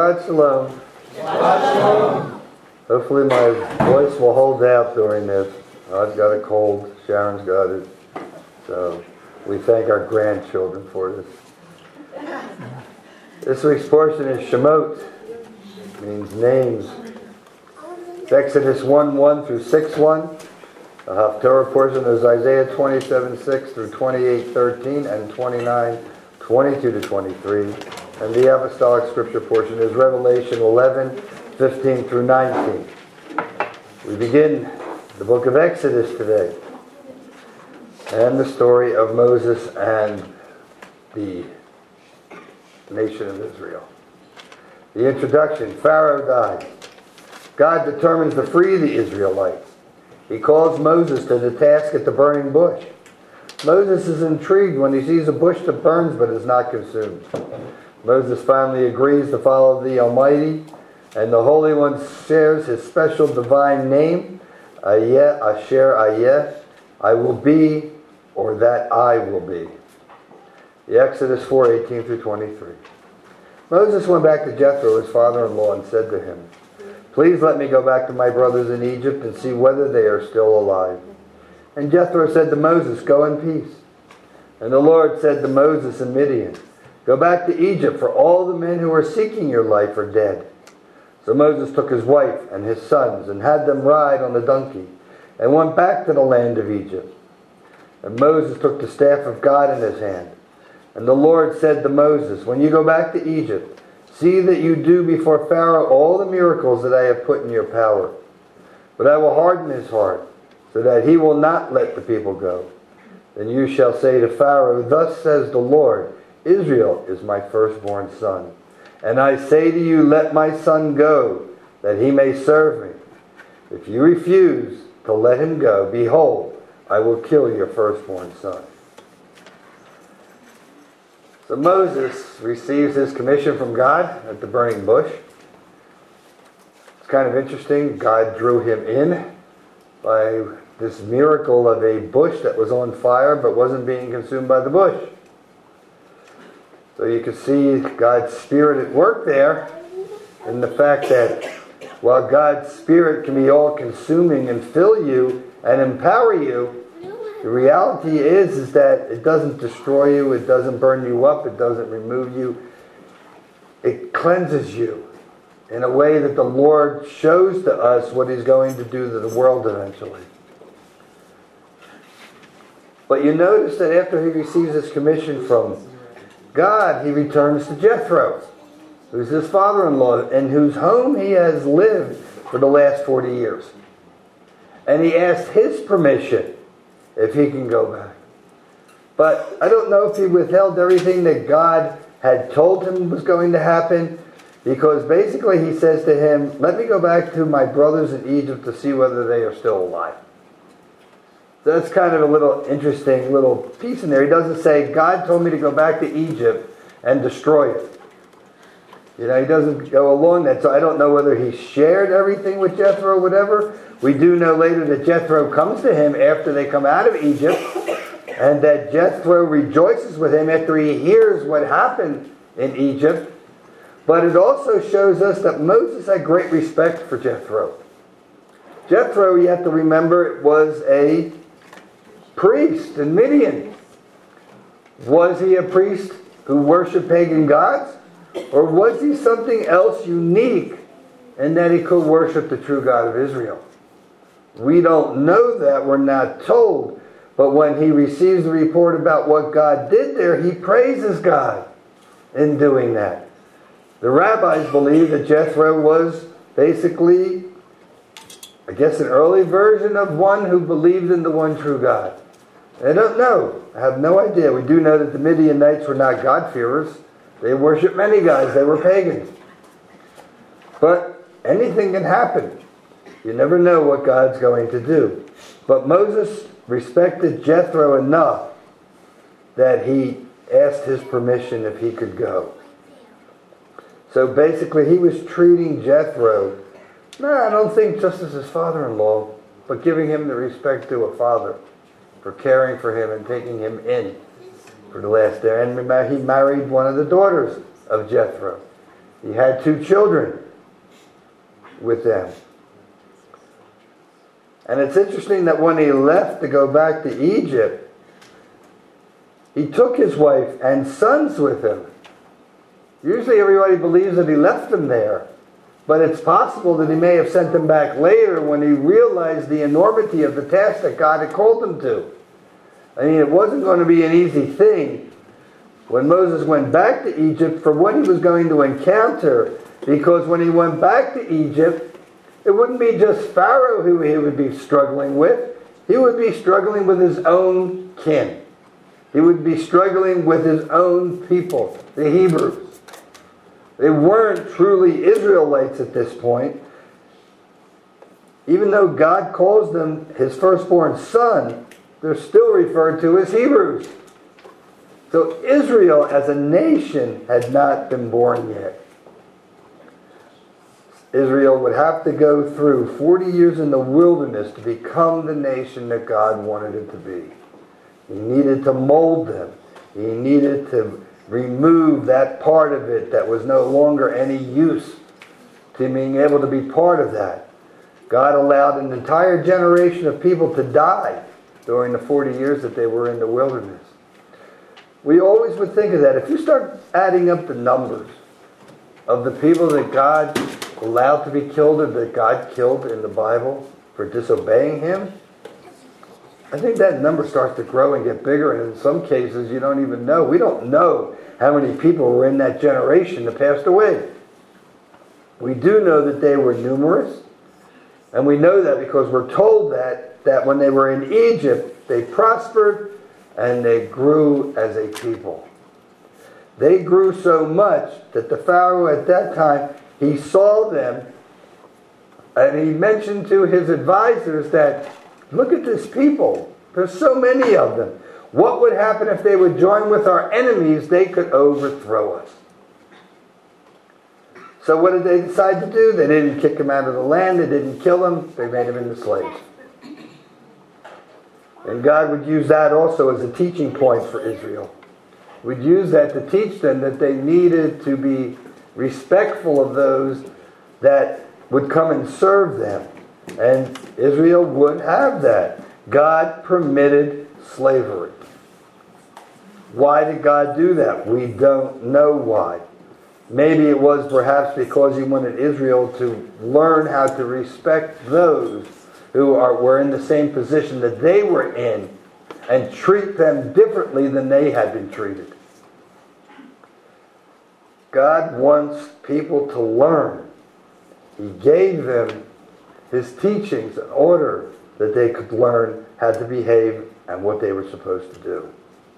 Shabbat Shalom. Shabbat Shalom. Hopefully my voice will hold out during this. I've got a cold. Sharon's got it. So we thank our grandchildren for this. This week's portion is Shemot. Means names. It's Exodus 1:1 through 6:1. The Haftarah portion is Isaiah 27:6 through 28:13 and 29:22 to 23. And the apostolic scripture portion is Revelation 11:15 through 19. We begin the book of Exodus today. And the story of Moses and the nation of Israel. The introduction. Pharaoh died. God determines to free the Israelites. He calls Moses to the task at the burning bush. Moses is intrigued when he sees a bush that burns but is not consumed. Moses finally agrees to follow the Almighty, and the Holy One shares his special divine name, Ayeh Asher Ayeh, I will be, or that I will be. The Exodus 4:18 through 23. Moses went back to Jethro, his father-in-law, and said to him, "Please let me go back to my brothers in Egypt and see whether they are still alive." And Jethro said to Moses, "Go in peace." And the Lord said to Moses in Midian, "Go back to Egypt, for all the men who are seeking your life are dead." So Moses took his wife and his sons and had them ride on a donkey and went back to the land of Egypt. And Moses took the staff of God in his hand. And the Lord said to Moses, "When you go back to Egypt, see that you do before Pharaoh all the miracles that I have put in your power. But I will harden his heart, so that he will not let the people go. Then you shall say to Pharaoh, 'Thus says the Lord, Israel is my firstborn son. And I say to you, let my son go, that he may serve me. If you refuse to let him go, behold, I will kill your firstborn son.'" So Moses receives his commission from God at the burning bush. It's kind of interesting. God drew him in by this miracle of a bush that was on fire but wasn't being consumed by the bush. So you can see God's Spirit at work there in the fact that while God's Spirit can be all-consuming and fill you and empower you, the reality is that it doesn't destroy you, it doesn't burn you up, it doesn't remove you. It cleanses you in a way that the Lord shows to us what He's going to do to the world eventually. But you notice that after he receives his commission from God, he returns to Jethro, who's his father-in-law, in whose home he has lived for the last 40 years. And he asked his permission if he can go back. But I don't know if he withheld everything that God had told him was going to happen, because basically he says to him, "Let me go back to my brothers in Egypt to see whether they are still alive." So that's kind of a little interesting little piece in there. He doesn't say, "God told me to go back to Egypt and destroy it." He doesn't go along that. So I don't know whether he shared everything with Jethro or whatever. We do know later that Jethro comes to him after they come out of Egypt, and that Jethro rejoices with him after he hears what happened in Egypt. But it also shows us that Moses had great respect for Jethro. Jethro, you have to remember, was a priest in Midian. Was he a priest who worshiped pagan gods? Or was he something else unique in that he could worship the true God of Israel? We don't know that. We're not told. But when he receives the report about what God did there, he praises God in doing that. The rabbis believe that Jethro was basically, I guess, an early version of one who believed in the one true God. I don't know. I have no idea. We do know that the Midianites were not God-fearers. They worshiped many gods. They were pagans. But anything can happen. You never know what God's going to do. But Moses respected Jethro enough that he asked his permission if he could go. So basically he was treating Jethro, I don't think just as his father-in-law, but giving him the respect to a father for caring for him and taking him in for the last day. And he married one of the daughters of Jethro. He had 2 children with them. And it's interesting that when he left to go back to Egypt, he took his wife and sons with him. Usually everybody believes that he left them there. But it's possible that he may have sent them back later when he realized the enormity of the task that God had called him to. I mean, it wasn't going to be an easy thing when Moses went back to Egypt for what he was going to encounter. Because when he went back to Egypt, it wouldn't be just Pharaoh who he would be struggling with. He would be struggling with his own kin. He would be struggling with his own people, the Hebrews. They weren't truly Israelites at this point. Even though God calls them his firstborn son, they're still referred to as Hebrews. So Israel as a nation had not been born yet. Israel would have to go through 40 years in the wilderness to become the nation that God wanted it to be. He needed to mold them. He needed to remove that part of it that was no longer any use to being able to be part of that. God allowed an entire generation of people to die during the 40 years that they were in the wilderness. We always would think of that. If you start adding up the numbers of the people that God allowed to be killed or that God killed in the Bible for disobeying him, I think that number starts to grow and get bigger, and in some cases you don't even know. We don't know how many people were in that generation that passed away. We do know that they were numerous, and we know that because we're told that when they were in Egypt, they prospered and they grew as a people. They grew so much that the Pharaoh at that time, he saw them, and he mentioned to his advisors that, look at this people. There's so many of them. What would happen if they would join with our enemies? They could overthrow us. So what did they decide to do? They didn't kick him out of the land. They didn't kill him. They made him into slaves. And God would use that also as a teaching point for Israel. Would use that to teach them that they needed to be respectful of those that would come and serve them. And Israel would have that. God permitted slavery. Why did God do that? We don't know why. Maybe it was perhaps because he wanted Israel to learn how to respect those who were in the same position that they were in and treat them differently than they had been treated. God wants people to learn. He gave them his teachings in order that they could learn how to behave and what they were supposed to do.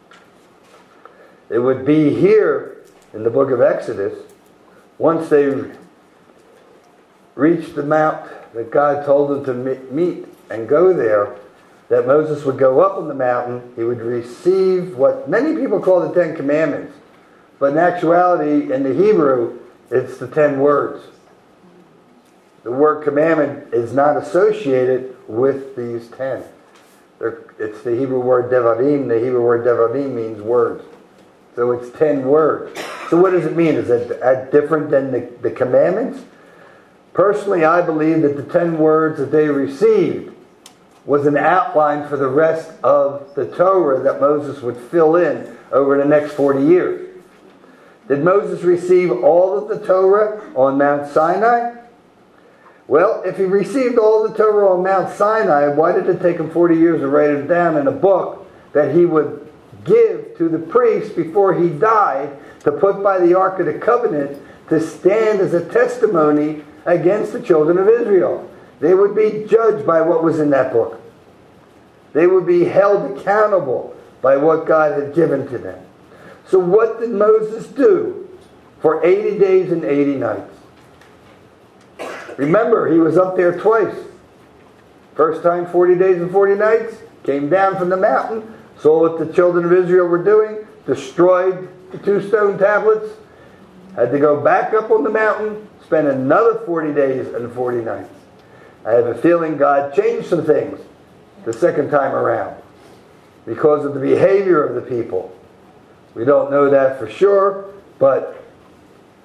It would be here in the book of Exodus, once they reached the mount that God told them to meet and go there, that Moses would go up on the mountain. He would receive what many people call the 10 Commandments. But in actuality, in the Hebrew, it's the 10 words. The word commandment is not associated with these 10. It's the Hebrew word devarim. The Hebrew word devarim means words. So it's 10 words. So what does it mean? Is it different than the commandments? Personally, I believe that the 10 words that they received was an outline for the rest of the Torah that Moses would fill in over the next 40 years. Did Moses receive all of the Torah on Mount Sinai? Well, if he received all the Torah on Mount Sinai, why did it take him 40 years to write it down in a book that he would give to the priest before he died to put by the Ark of the Covenant to stand as a testimony against the children of Israel? They would be judged by what was in that book. They would be held accountable by what God had given to them. So what did Moses do for 80 days and 80 nights? Remember, he was up there twice. First time, 40 days and 40 nights. Came down from the mountain, saw what the children of Israel were doing, destroyed the 2 stone tablets, had to go back up on the mountain, spend another 40 days and 40 nights. I have a feeling God changed some things the second time around because of the behavior of the people. We don't know that for sure, but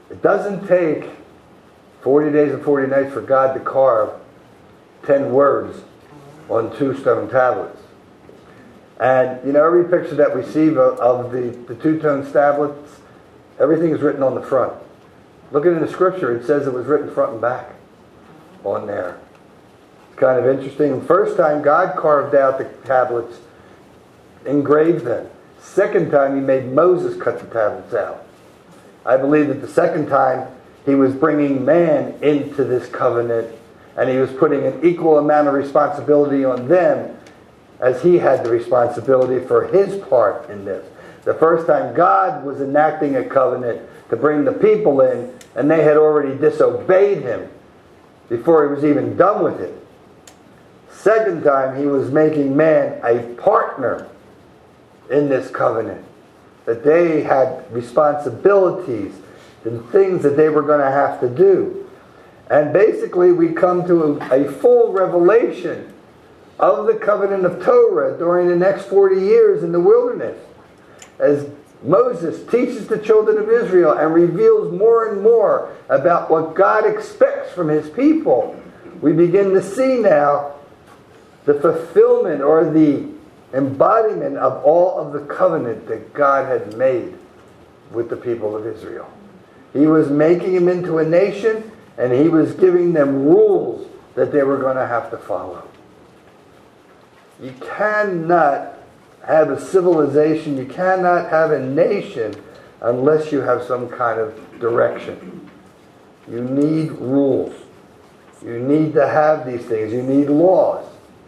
It doesn't take 40 days and 40 nights for God to carve 10 words on 2 stone tablets. And every picture that we see of the 2-tone tablets, everything is written on the front. Looking in the scripture, it says it was written front and back on there. It's kind of interesting. First time God carved out the tablets, engraved them. Second time he made Moses cut the tablets out. I believe that the second time he was bringing man into this covenant, and he was putting an equal amount of responsibility on them as he had the responsibility for his part in this. The first time God was enacting a covenant to bring the people in, and they had already disobeyed him before he was even done with it. Second time he was making man a partner in this covenant. That they had responsibilities and things that they were going to have to do. And basically we come to a full revelation of the covenant of Torah during the next 40 years in the wilderness. As Moses teaches the children of Israel and reveals more and more about what God expects from his people, we begin to see now the fulfillment or the embodiment of all of the covenant that God had made with the people of Israel. He was making them into a nation, and he was giving them rules that they were going to have to follow. You cannot have a civilization, you cannot have a nation unless you have some kind of direction. You need rules. You need to have these things. You need laws.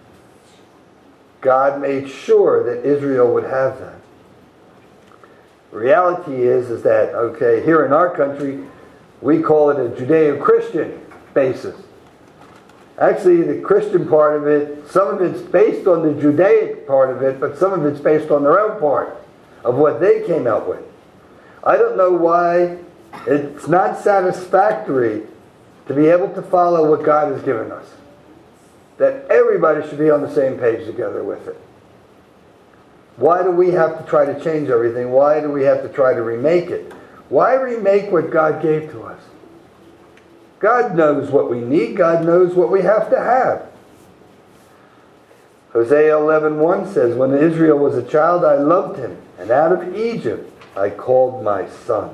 God made sure that Israel would have that. The reality is that, okay, here in our country, we call it a Judeo-Christian basis. Actually, the Christian part of it, some of it's based on the Judaic part of it, but some of it's based on their own part of what they came out with. I don't know why it's not satisfactory to be able to follow what God has given us. That everybody should be on the same page together with it. Why do we have to try to change everything? Why do we have to try to remake it? Why remake what God gave to us? God knows what we need. God knows what we have to have. Hosea 11:1 says, "When Israel was a child, I loved him, and out of Egypt I called my son."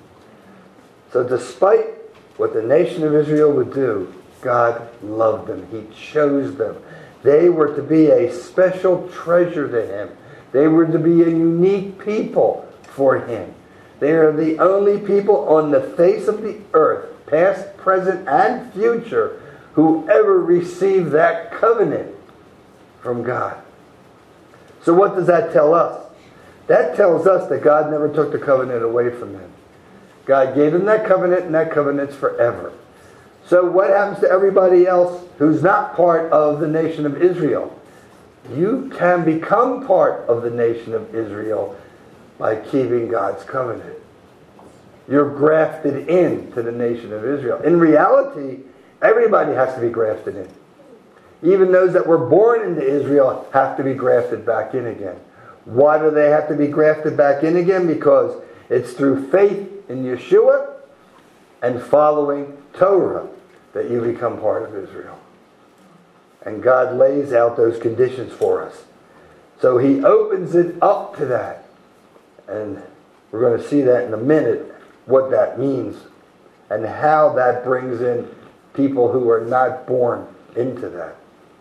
So despite what the nation of Israel would do, God loved them. He chose them. They were to be a special treasure to him. They were to be a unique people for him. They are the only people on the face of the earth, past, present, and future, who ever received that covenant from God. So what does that tell us? That tells us that God never took the covenant away from them. God gave them that covenant, and that covenant's forever. So what happens to everybody else who's not part of the nation of Israel? You can become part of the nation of Israel by keeping God's covenant. You're grafted into the nation of Israel. In reality, everybody has to be grafted in. Even those that were born into Israel have to be grafted back in again. Why do they have to be grafted back in again? Because it's through faith in Yeshua and following Torah that you become part of Israel. And God lays out those conditions for us. So he opens it up to that. And we're going to see that in a minute, what that means and how that brings in people who are not born into that.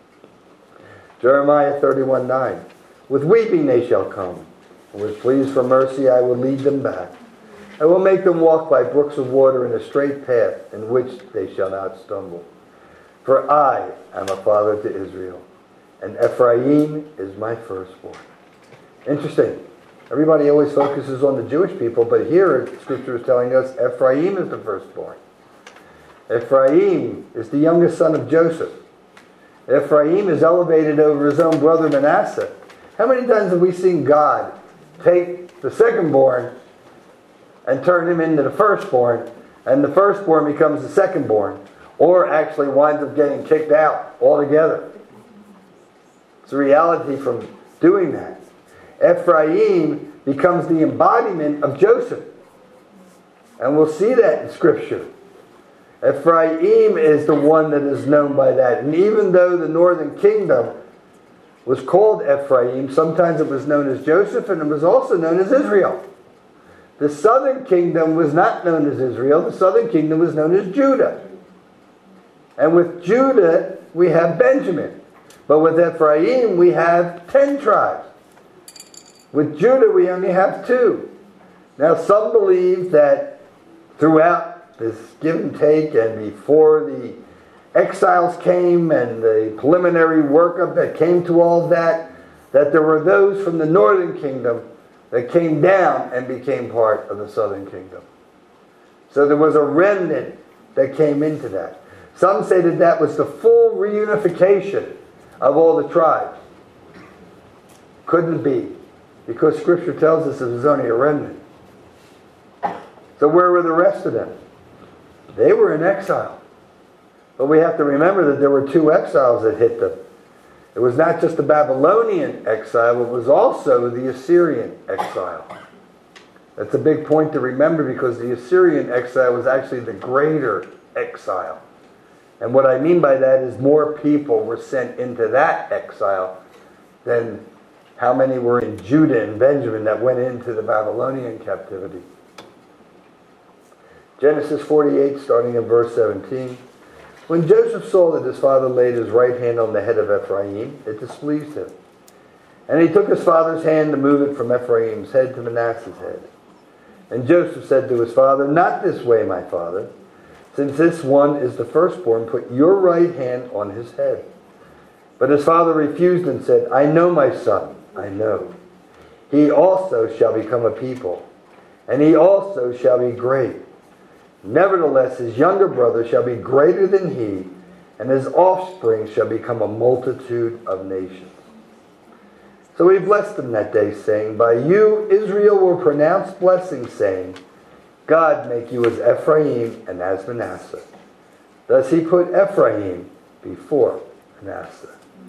Jeremiah 31:9. With weeping they shall come, and with pleas for mercy I will lead them back. I will make them walk by brooks of water in a straight path in which they shall not stumble. For I am a father to Israel, and Ephraim is my firstborn. Interesting. Everybody always focuses on the Jewish people, but here Scripture is telling us Ephraim is the firstborn. Ephraim is the youngest son of Joseph. Ephraim is elevated over his own brother Manasseh. How many times have we seen God take the secondborn and turn him into the firstborn, and the firstborn becomes the secondborn, or actually winds up getting kicked out altogether? It's a reality from doing that. Ephraim becomes the embodiment of Joseph. And we'll see that in Scripture. Ephraim is the one that is known by that. And even though the northern kingdom was called Ephraim, sometimes it was known as Joseph, and it was also known as Israel. The southern kingdom was not known as Israel. The southern kingdom was known as Judah. And with Judah, we have Benjamin. But with Ephraim, we have 10 tribes. With Judah, we only have 2. Now, some believe that throughout this give and take, and before the exiles came and the preliminary workup that came to all that there were those from the northern kingdom that came down and became part of the southern kingdom. So there was a remnant that came into that. Some say that that was the full reunification of all the tribes. Couldn't be, because Scripture tells us it was only a remnant. So where were the rest of them? They were in exile. But we have to remember that there were 2 exiles that hit them. It was not just the Babylonian exile, it was also the Assyrian exile. That's a big point to remember, because the Assyrian exile was actually the greater exile. And what I mean by that is more people were sent into that exile than how many were in Judah and Benjamin that went into the Babylonian captivity. Genesis 48, starting in verse 17. When Joseph saw that his father laid his right hand on the head of Ephraim, it displeased him. And he took his father's hand to move it from Ephraim's head to Manasseh's head. And Joseph said to his father, "Not this way, my father. Since this one is the firstborn, put your right hand on his head." But his father refused and said, "I know, my son, I know. He also shall become a people, and he also shall be great. Nevertheless, his younger brother shall be greater than he, and his offspring shall become a multitude of nations." So he blessed them that day, saying, "By you Israel will pronounce blessing, saying, God make you as Ephraim and as Manasseh." Thus he put Ephraim before Manasseh.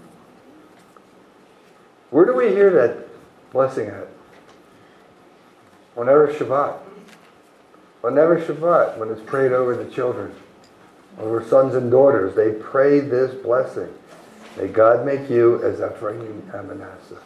Where do we hear that blessing at? Whenever Shabbat. Whenever Shabbat, when it's prayed over the children, over sons and daughters, they pray this blessing. May God make you as Ephraim and Manasseh.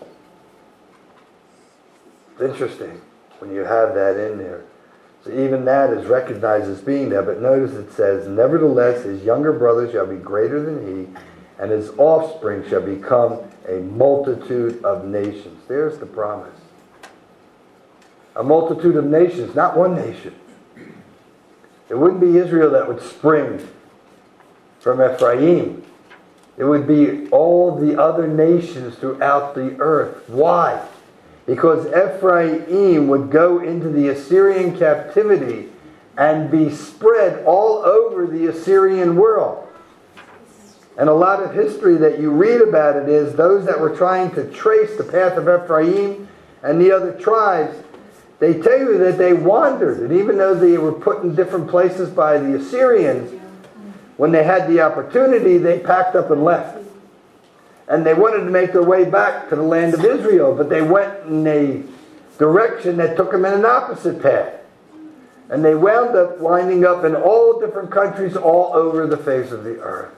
It's interesting when you have that in there. So even that is recognized as being there. But notice it says, "Nevertheless, his younger brother shall be greater than he, and his offspring shall become a multitude of nations." There's the promise. A multitude of nations, not one nation. It wouldn't be Israel that would spring from Ephraim. It would be all the other nations throughout the earth. Why? Because Ephraim would go into the Assyrian captivity and be spread all over the Assyrian world. And a lot of history that you read about it is those that were trying to trace the path of Ephraim and the other tribes, they tell you that they wandered. And even though they were put in different places by the Assyrians, when they had the opportunity, they packed up and left. And they wanted to make their way back to the land of Israel, but they went in a direction that took them in an opposite path. And they wound up winding up in all different countries all over the face of the earth.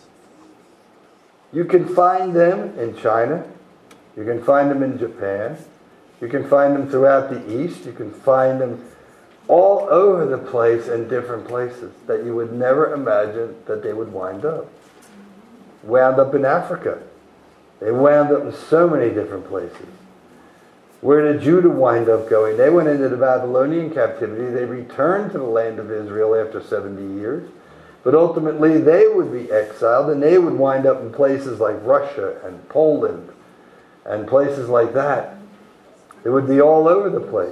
You can find them in China. You can find them in Japan. You can find them throughout the East. You can find them all over the place in different places that you would never imagine that they would wind up. Wound up in Africa. They wound up in so many different places. Where did Judah wind up going? They went into the Babylonian captivity. They returned to the land of Israel after 70 years. But ultimately they would be exiled, and they would wind up in places like Russia and Poland and places like that. It would be all over the place.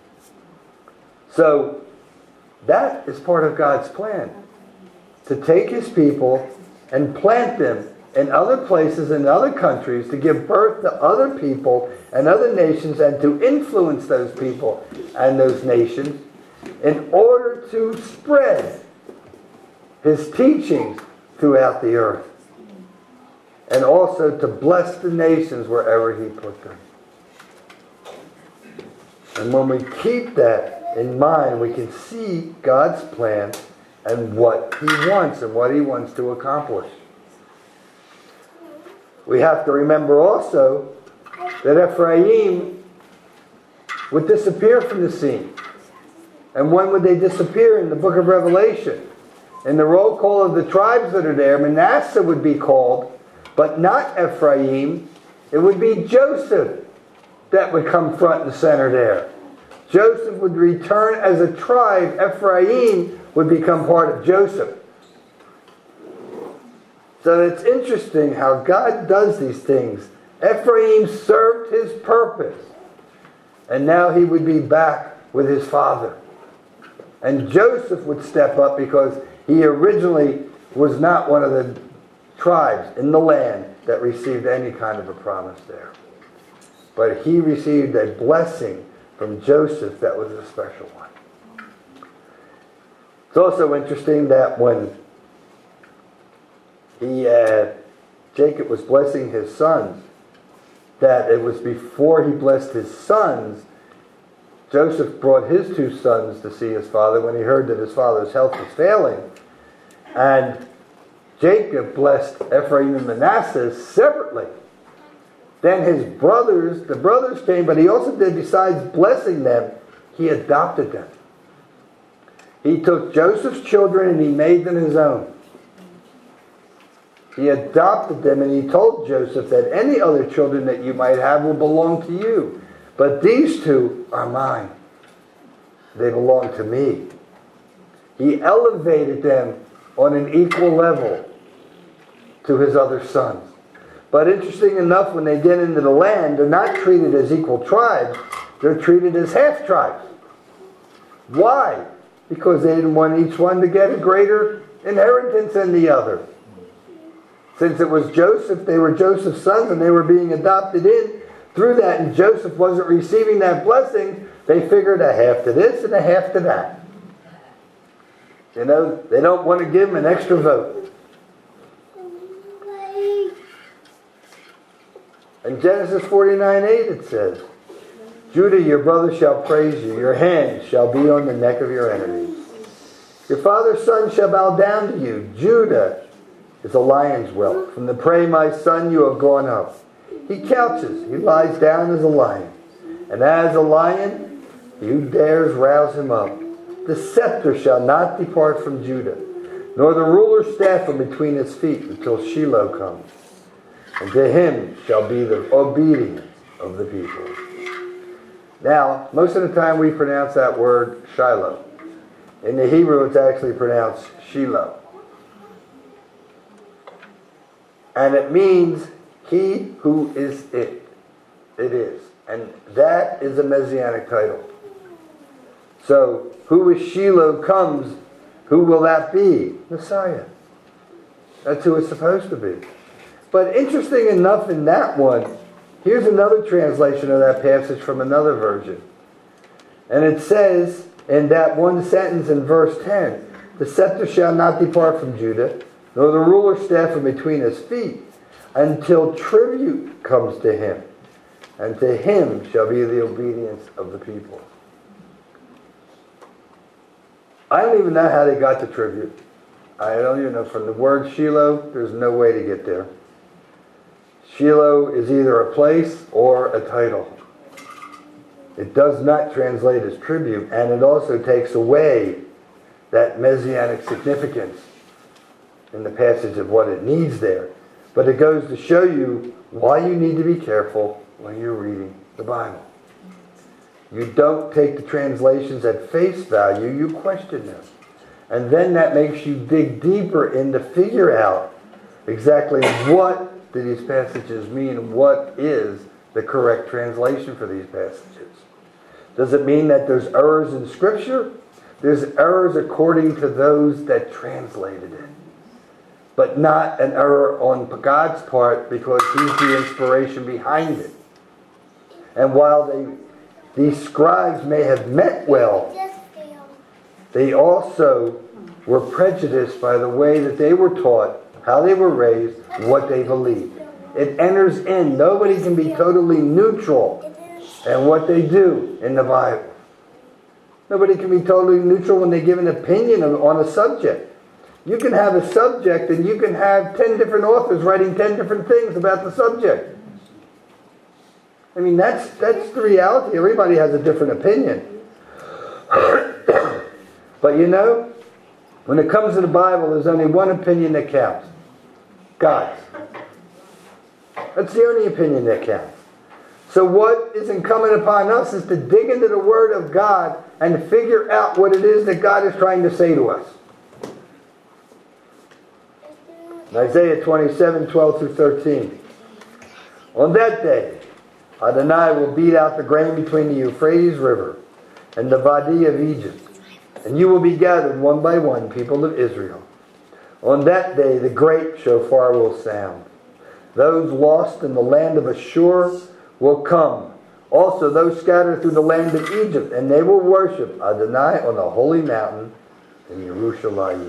So that is part of God's plan. To take his people and plant them in other places, in other countries, to give birth to other people and other nations, and to influence those people and those nations in order to spread his teachings throughout the earth. And also to bless the nations wherever he put them. And when we keep that in mind, we can see God's plan and what He wants and what He wants to accomplish. We have to remember also that Ephraim would disappear from the scene. And when would they disappear? In the book of Revelation. In the roll call of the tribes that are there, Manasseh would be called, but not Ephraim. It would be Joseph that would come front and center there. Joseph would return as a tribe. Ephraim would become part of Joseph. So it's interesting how God does these things. Ephraim served his purpose. And now he would be back with his father. And Joseph would step up because he originally was not one of the tribes in the land that received any kind of a promise there. But he received a blessing from Joseph that was a special one. It's also interesting that when Jacob was blessing his sons, that it was before he blessed his sons, Joseph brought his two sons to see his father when he heard that his father's health was failing. And Jacob blessed Ephraim and Manasseh separately. Then the brothers came, but he also did, besides blessing them, he adopted them. He took Joseph's children and he made them his own. He adopted them and he told Joseph that any other children that you might have will belong to you. But these two are mine. They belong to me. He elevated them on an equal level to his other sons. But interesting enough, when they get into the land, they're not treated as equal tribes. They're treated as half-tribes. Why? Because they didn't want each one to get a greater inheritance than the other. Since it was Joseph, they were Joseph's sons and they were being adopted in through that, and Joseph wasn't receiving that blessing, they figured a half to this and a half to that. You know, they don't want to give him an extra vote. In Genesis 49:8 it says, Judah, your brother shall praise you. Your hand shall be on the neck of your enemies. Your father's son shall bow down to you. Judah is a lion's whelp. From the prey, my son, you have gone up. He couches. He lies down as a lion. And as a lion, who dares rouse him up? The scepter shall not depart from Judah, nor the ruler's staff from between his feet until Shiloh comes. And to him shall be the obedience of the people. Now, most of the time we pronounce that word Shiloh. In the Hebrew, it's actually pronounced Shiloh. And it means he who is it. It is. And that is a messianic title. So, who is Shiloh comes, who will that be? Messiah. That's who it's supposed to be. But interesting enough in that one, here's another translation of that passage from another version. And it says, in that one sentence in verse 10, the scepter shall not depart from Judah, nor the ruler's staff from between his feet, until tribute comes to him. And to him shall be the obedience of the people. I don't even know how they got the tribute. I don't even know. From the word Shiloh, there's no way to get there. Shiloh is either a place or a title. It does not translate as tribute, and it also takes away that messianic significance in the passage of what it needs there. But it goes to show you why you need to be careful when you're reading the Bible. You don't take the translations at face value, you question them. And then that makes you dig deeper in to figure out exactly what do these passages mean and what is the correct translation for these passages. Does it mean that there's errors in Scripture? There's errors according to those that translated it. But not an error on God's part because He's the inspiration behind it. And while these scribes may have meant well, they also were prejudiced by the way that they were taught, how they were raised, what they believed. It enters in. Nobody can be totally neutral in what they do in the Bible. Nobody can be totally neutral when they give an opinion on a subject. You can have a subject and you can have 10 different authors writing 10 different things about the subject. I mean, that's the reality. Everybody has a different opinion. But you know, when it comes to the Bible, there's only one opinion that counts. God's. That's the only opinion that counts. So what is incumbent upon us is to dig into the Word of God and figure out what it is that God is trying to say to us. In Isaiah 27, 12 through 13. On that day, Adonai will beat out the grain between the Euphrates River and the Wadi of Egypt, and you will be gathered one by one, people of Israel. On that day, the great shofar will sound. Those lost in the land of Ashur will come. Also those scattered through the land of Egypt, and they will worship Adonai on the holy mountain in Yerushalayim.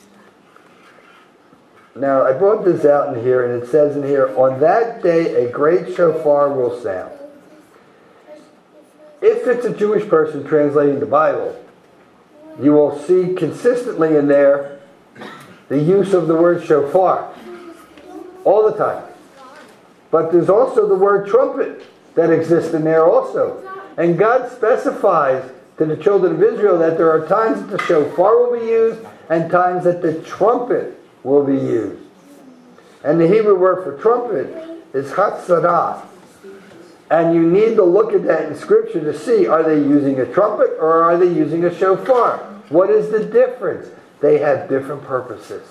Now, I brought this out in here, and it says in here, on that day a great shofar will sound. If it's a Jewish person translating the Bible, you will see consistently in there the use of the word shofar all the time. But there's also the word trumpet that exists in there also. And God specifies to the children of Israel that there are times that the shofar will be used and times that the trumpet will be used. And the Hebrew word for trumpet is chatzarah. And you need to look at that in Scripture to see, are they using a trumpet or are they using a shofar? What is the difference? They have different purposes.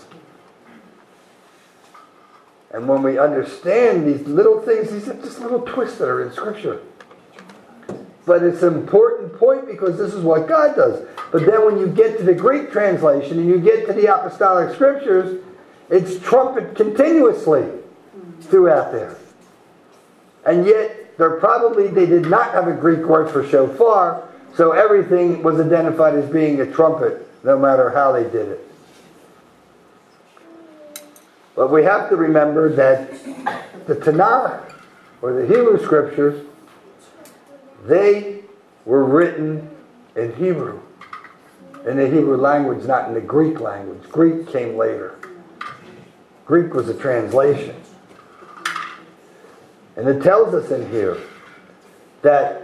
And when we understand these little things, these are just little twists that are in Scripture. But it's an important point because this is what God does. But then when you get to the Greek translation and you get to the Apostolic Scriptures, it's trumpet continuously throughout there. And yet, they did not have a Greek word for shofar, so everything was identified as being a trumpet, no matter how they did it. But we have to remember that the Tanakh, or the Hebrew Scriptures, they were written in Hebrew. In the Hebrew language, not in the Greek language. Greek came later. Greek was a translation. And it tells us in here that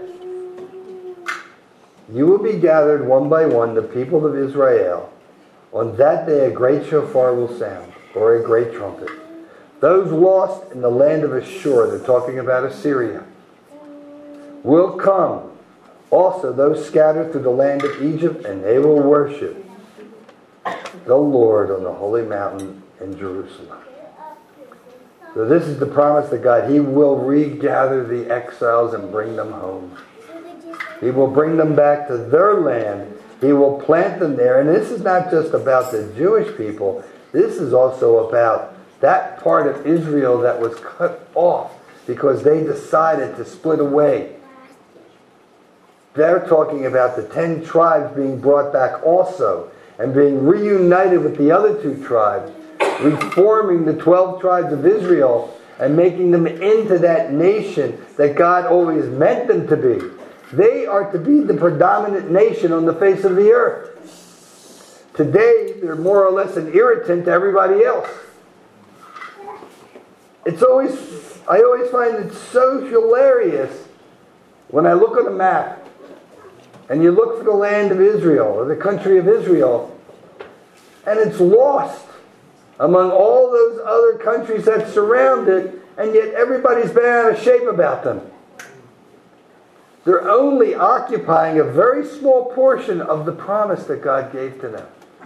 you will be gathered one by one, the people of Israel. On that day a great shofar will sound, or a great trumpet. Those lost in the land of Ashur, they're talking about Assyria, will come. Also those scattered through the land of Egypt, and they will worship the Lord on the holy mountain in Jerusalem. So this is the promise of God. He will regather the exiles and bring them home. He will bring them back to their land. He will plant them there. And this is not just about the Jewish people. This is also about that part of Israel that was cut off because they decided to split away. They're talking about the 10 tribes being brought back also and being reunited with the other 2 tribes, reforming the 12 tribes of Israel and making them into that nation that God always meant them to be. They are to be the predominant nation on the face of the earth. Today, they're more or less an irritant to everybody else. I always find it so hilarious when I look on a map and you look for the land of Israel or the country of Israel and it's lost among all those other countries that surround it, and yet everybody's been out of shape about them. They're only occupying a very small portion of the promise that God gave to them.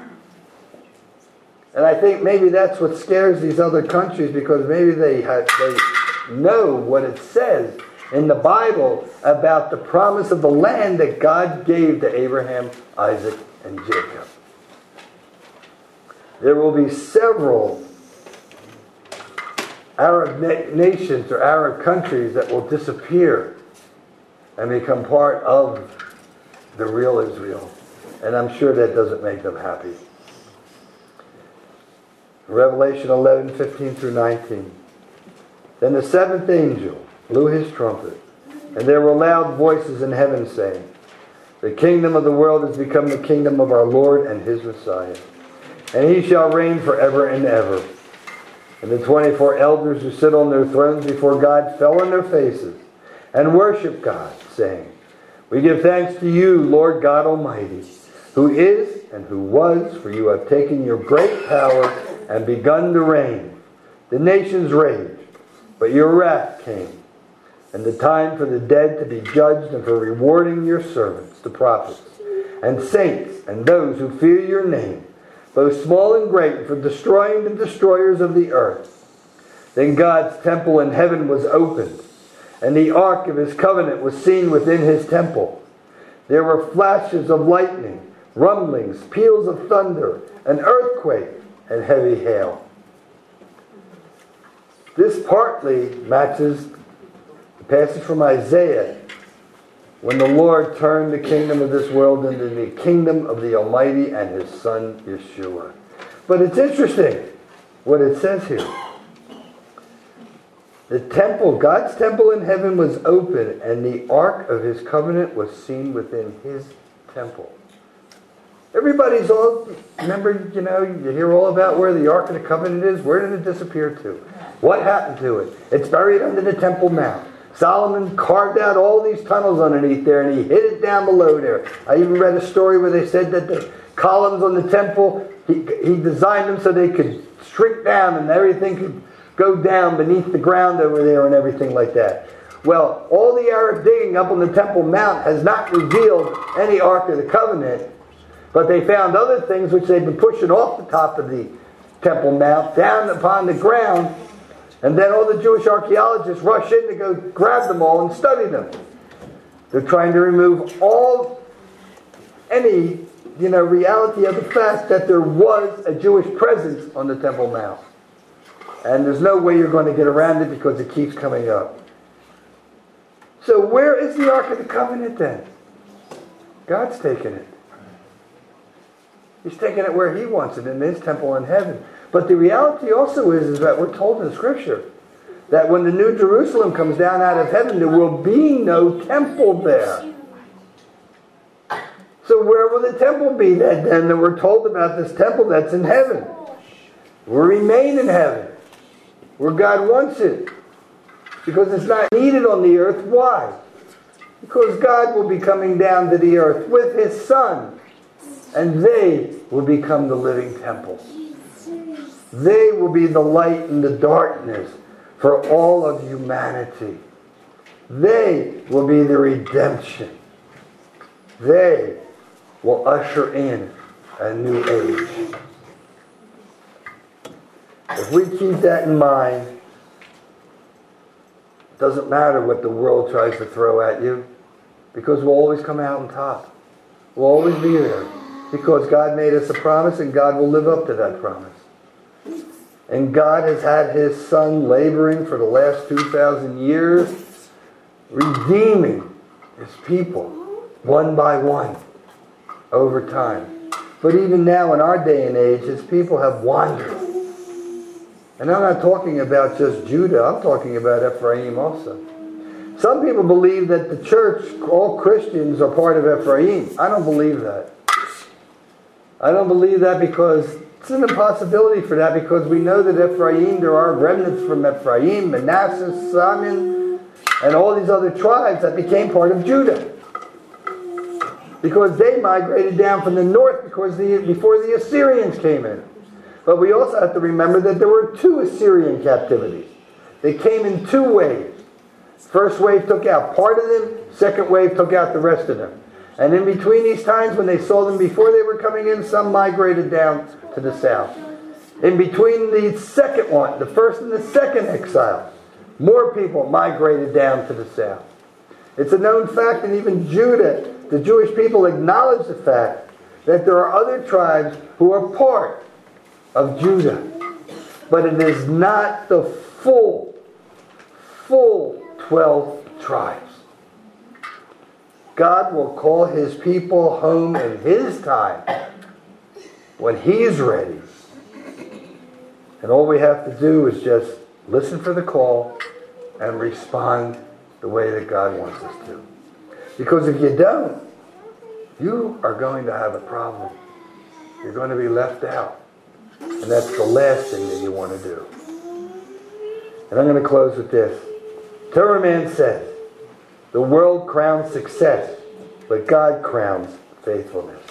And I think maybe that's what scares these other countries, because maybe they know what it says in the Bible about the promise of the land that God gave to Abraham, Isaac, and Jacob. There will be several Arab nations or Arab countries that will disappear and become part of the real Israel. And I'm sure that doesn't make them happy. Revelation 11, 15 through 19. Then the 7th angel blew his trumpet, and there were loud voices in heaven saying, The kingdom of the world has become the kingdom of our Lord and his Messiah. And he shall reign forever and ever. And the 24 elders who sit on their thrones before God fell on their faces and worshiped God, saying, We give thanks to you, Lord God Almighty, who is and who was, for you have taken your great power and begun to reign. The nations raged, but your wrath came, and the time for the dead to be judged and for rewarding your servants, the prophets, and saints, and those who fear your name, both small and great, and for destroying the destroyers of the earth. Then God's temple in heaven was opened, and the ark of his covenant was seen within his temple. There were flashes of lightning, rumblings, peals of thunder, an earthquake, and heavy hail. This partly matches the passage from Isaiah when the Lord turned the kingdom of this world into the kingdom of the Almighty and his Son Yeshua. But it's interesting what it says here. The temple, God's temple in heaven was open, and the ark of his covenant was seen within his temple. Everybody's all, remember, you hear all about where the ark of the covenant is. Where did it disappear to? What happened to it? It's buried under the Temple Mount. Solomon carved out all these tunnels underneath there, and he hid it down below there. I even read a story where they said that the columns on the temple, he designed them so they could shrink down and everything could go down beneath the ground over there and everything like that. Well, all the Arab digging up on the Temple Mount has not revealed any Ark of the Covenant, but they found other things which they've been pushing off the top of the Temple Mount down upon the ground. And then all the Jewish archaeologists rush in to go grab them all and study them. They're trying to remove any reality of the fact that there was a Jewish presence on the Temple Mount. And there's no way you're going to get around it because it keeps coming up. So where is the Ark of the Covenant then? God's taken it. He's taken it where he wants it, in his temple in heaven. But the reality also is that we're told in Scripture that when the New Jerusalem comes down out of heaven, there will be no temple there. So where will the temple be then? That we're told about this temple that's in heaven. Will remain in heaven, where God wants it. Because it's not needed on the earth. Why? Because God will be coming down to the earth with his Son. And they will become the living temples. They will be the light in the darkness for all of humanity. They will be the redemption. They will usher in a new age. If we keep that in mind, it doesn't matter what the world tries to throw at you, because we'll always come out on top. We'll always be there. Because God made us a promise, and God will live up to that promise. And God has had his Son laboring for the last 2,000 years, redeeming his people one by one over time. But even now in our day and age, his people have wandered. And I'm not talking about just Judah, I'm talking about Ephraim also. Some people believe that the church, all Christians, are part of Ephraim. I don't believe that. I don't believe that because it's an impossibility for that, because we know that Ephraim, there are remnants from Ephraim, Manasseh, Simeon, and all these other tribes that became part of Judah. Because they migrated down from the north before the Assyrians came in. But we also have to remember that there were 2 Assyrian captivities. They came in 2 waves. First wave took out part of them, second wave took out the rest of them. And in between these times, when they saw them before they were coming in, some migrated down to the south. In between the second one, the first and the second exile, more people migrated down to the south. It's a known fact, and even Judah, the Jewish people, acknowledge the fact that there are other tribes who are part of Judah. But it is not the full 12 tribes. God will call his people home in his time when he's ready. And all we have to do is just listen for the call and respond the way that God wants us to. Because if you don't, you are going to have a problem. You're going to be left out. And that's the last thing that you want to do. And I'm going to close with this. Torah man says, the world crowns success, but God crowns faithfulness.